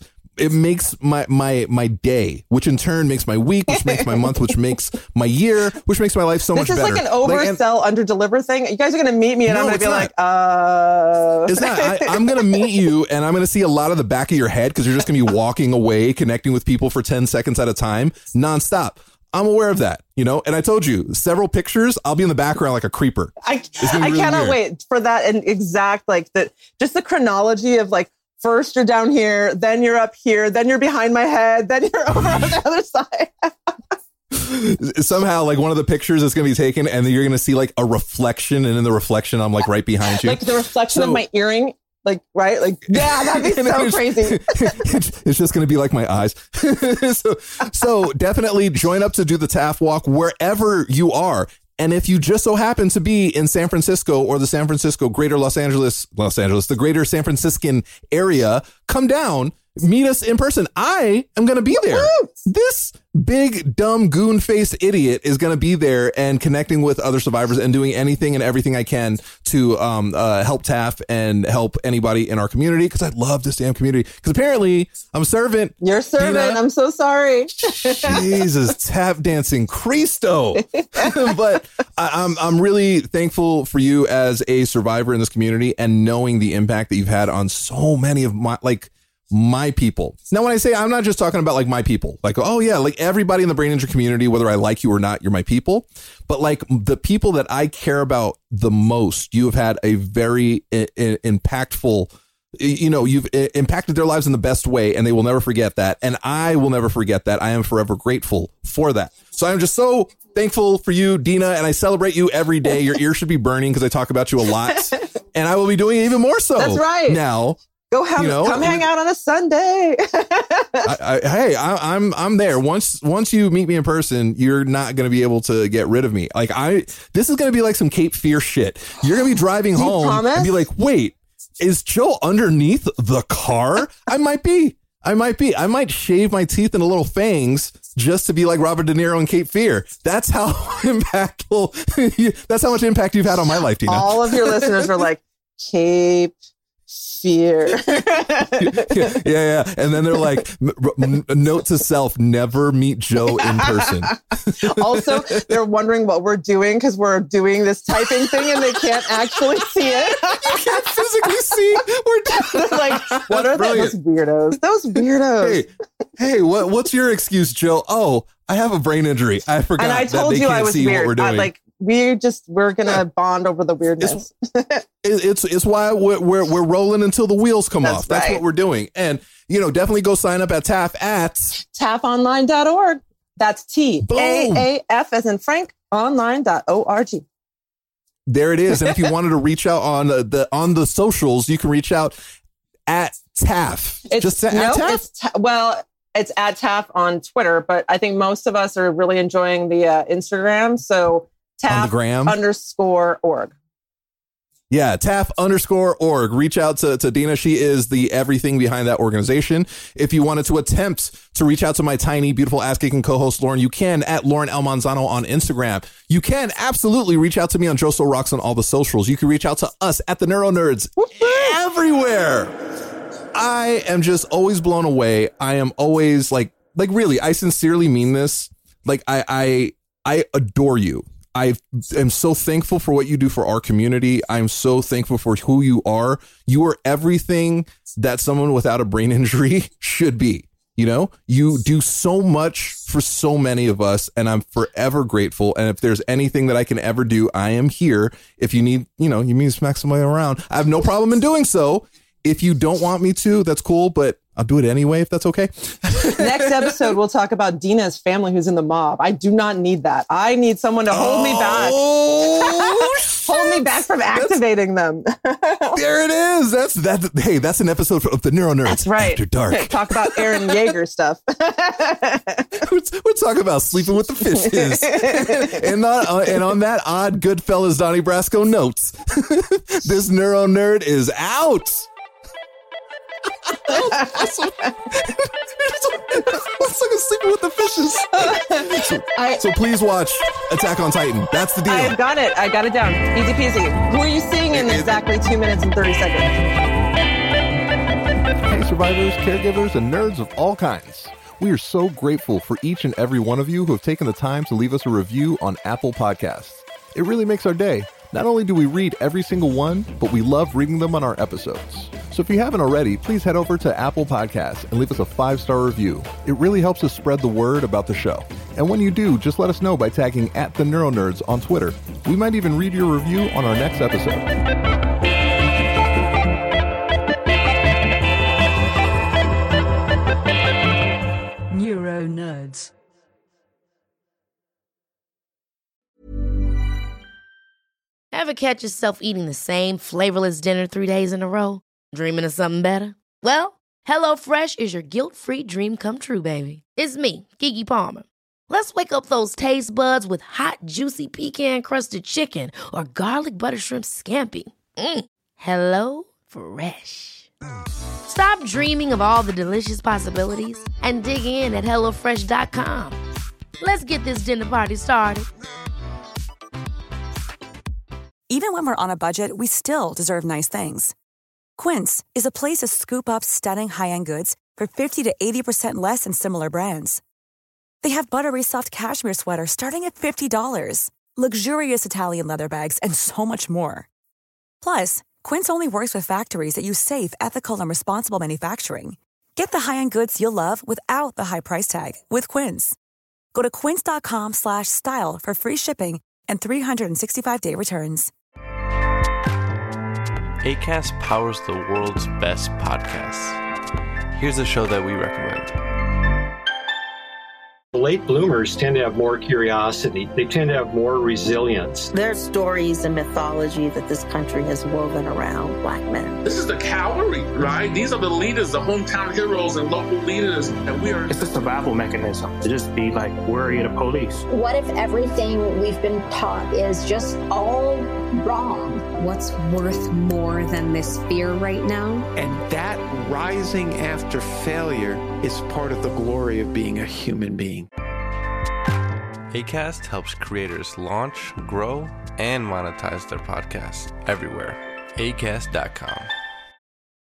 my day, which in turn makes my week, which makes my month, which makes my year, which makes my life so much better. This is like an oversell, under-deliver thing. You guys are going to meet me and I'm going to be like, It's not. I'm going to meet you and I'm going to see a lot of the back of your head because you're just going to be walking away, connecting with people for 10 seconds at a time, nonstop. I'm aware of that, and I told you several pictures. I'll be in the background like a creeper. I cannot wait for that. And exact, like just the chronology of like, first you're down here, then you're up here, then you're behind my head, then you're over on the other side. Somehow, like one of the pictures is going to be taken and then you're going to see like a reflection. And in the reflection, I'm like right behind you. Like the reflection of my earring. Like, right? Like, yeah, that'd be so crazy. It's just going to be like my eyes. so definitely join up to do the TAF walk wherever you are. And if you just so happen to be in San Francisco or the San Francisco, greater Los Angeles, the greater San Franciscan area, come down, meet us in person. I am going to be there. This big, dumb, goon-faced idiot is going to be there and connecting with other survivors and doing anything and everything I can to help TAF and help anybody in our community because I love this damn community. Because apparently I'm a servant. You're a servant. Dina. I'm so sorry. Jesus, tap dancing Cristo. But I'm really thankful for you as a survivor in this community and knowing the impact that you've had on so many of my people. Now, when I say I'm not just talking about like my people, like, oh yeah, like everybody in the Brain Ninja community, whether I like you or not, you're my people. But like the people that I care about the most, you have had a very impactful, you've impacted their lives in the best way and they will never forget that. And I will never forget that. I am forever grateful for that. So I'm just so thankful for you, Dina, and I celebrate you every day. Your ear should be burning because I talk about you a lot and I will be doing it even more so. That's right. Now. Come hang out on a Sunday. I'm there. Once you meet me in person, you're not going to be able to get rid of me. Like this is going to be like some Cape Fear shit. You're going to be driving home and be like, wait, is Joe underneath the car? I might be. I might shave my teeth into little fangs just to be like Robert De Niro in Cape Fear. That's how impactful. That's how much impact you've had on my life, Tina. All of your listeners were like, Cape Fear. yeah. And then they're like, note to self, never meet Joe in person. Also, they're wondering what we're doing because we're doing this typing thing and they can't actually see it. You can't physically see. They're like, what are those weirdos? Those weirdos. Hey, what's your excuse, Joe? Oh, I have a brain injury. I forgot. And I told you I was weird. we're gonna bond over the weirdness. It's why we're rolling until the wheels come off. That's right. what we're doing. And definitely go sign up at TAF at tafonline.org. That's TAAF as in Frank online.org. There it is. And if you wanted to reach out on the socials, you can reach out at TAF. It's at TAF. It's at TAF on Twitter, but I think most of us are really enjoying the Instagram. So TAF_org. Yeah, TAF_org. Reach out to Dina. She is the everything behind that organization. If you wanted to attempt to reach out to my tiny, beautiful ass-kicking co-host, Lauren, you can at Lauren L. Manzano on Instagram. You can absolutely reach out to me on Joso Rocks on all the socials. You can reach out to us at the Neuro Nerds everywhere. I am just always blown away. I am always like really, I sincerely mean this. Like I adore you. I am so thankful for what you do for our community. I'm so thankful for who you are. You are everything that someone without a brain injury should be. You do so much for so many of us, and I'm forever grateful. And if there's anything that I can ever do, I am here. If you need, you need to smack somebody around, I have no problem in doing so. If you don't want me to, that's cool, but I'll do it anyway, if that's okay. Next episode, we'll talk about Dina's family who's in the mob. I do not need that. I need someone to hold me back. Hold me back from activating them. There it is. That's an episode of the Neuro Nerds. That's right. After dark. Talk about Eren Yeager stuff. We're talking about sleeping with the fishes. and on that odd Goodfellas Donnie Brasco notes, this Neuro Nerd is out. It's like sleeping with the fishes. So please watch Attack on Titan. That's the deal. I've got it. I got it down. Easy peasy. Who are you seeing in exactly 2 minutes and 30 seconds? Hey, survivors, caregivers, and nerds of all kinds. We are so grateful for each and every one of you who have taken the time to leave us a review on Apple Podcasts. It really makes our day. Not only do we read every single one, but we love reading them on our episodes. So if you haven't already, please head over to Apple Podcasts and leave us a 5-star review. It really helps us spread the word about the show. And when you do, just let us know by tagging at the Neuro Nerds on Twitter. We might even read your review on our next episode. Neuro Nerds. Ever catch yourself eating the same flavorless dinner 3 days in a row? Dreaming of something better? Well, HelloFresh is your guilt-free dream come true, baby. It's me, Keke Palmer. Let's wake up those taste buds with hot, juicy pecan-crusted chicken or garlic butter shrimp scampi. Hello Fresh. Stop dreaming of all the delicious possibilities and dig in at HelloFresh.com. Let's get this dinner party started. Even when we're on a budget, we still deserve nice things. Quince is a place to scoop up stunning high-end goods for 50 to 80% less than similar brands. They have buttery soft cashmere sweaters starting at $50, luxurious Italian leather bags, and so much more. Plus, Quince only works with factories that use safe, ethical, and responsible manufacturing. Get the high-end goods you'll love without the high price tag with Quince. Go to quince.com/style for free shipping and 365-day returns. Acast powers the world's best podcasts. Here's a show that we recommend. Late bloomers tend to have more curiosity. They tend to have more resilience. There's stories and mythology that this country has woven around Black men. This is the cavalry, right? These are the leaders, the hometown heroes and local leaders. And we are... It's a survival mechanism to just be like worried of police. What if everything we've been taught is just all wrong? What's worth more than this fear right now? And that rising after failure is part of the glory of being a human being. Acast helps creators launch, grow, and monetize their podcasts everywhere. Acast.com.